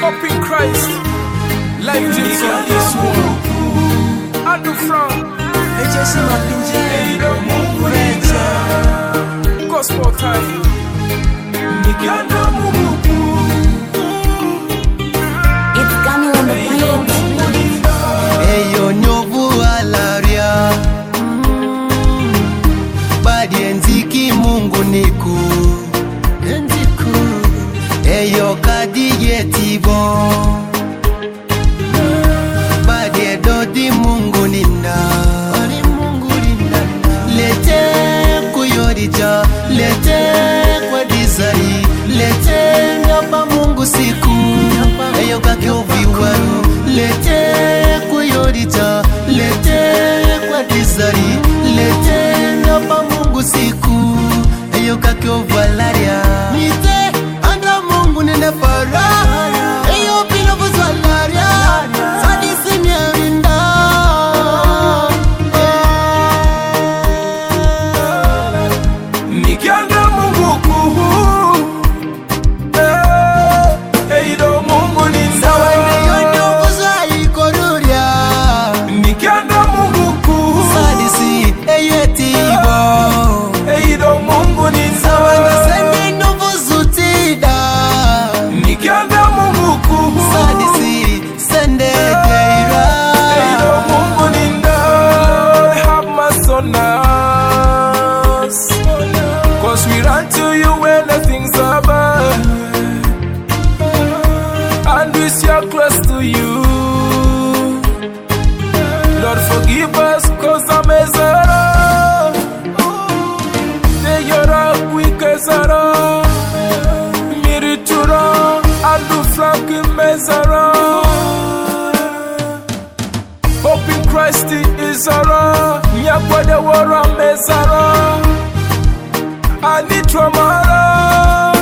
Hope in Christ, like Jesus is one. And the front, gospel time. It's coming on the plate. Eyo nyovu alaria Badi enziki Mungu niku Eyo kadige tibo Badi edodi Mungu nina Lete kuyorija Lete kwa dizari Lete nyapa Mungu siku Eyo kake uviwaru Lete kuyorija Lete kwa dizari Lete nyapa Mungu siku Eyo kake uvalaria Nite anda Mungu nene para Eyo pino kuzwalaria Sadisi mierinda Nikianga Mungu kuhu Eido Mungu ni Sawa ineyo nyukuza ikoruria Nikianga Mungu kuhu Sadisi eyetibo Eido Mungu ni Sawa nasende nuvuzutida Nikianga Mungu kuhu Sadisi sende deira Eido Mungu ni have mercy on us Cause we run to you when the things are bad And we are close to you Lord forgive us cause I'm a zara Deyora wikazara Miritura Andu Frank mezara Hope in Christ is zara Nyakwade wara mezara Anitramara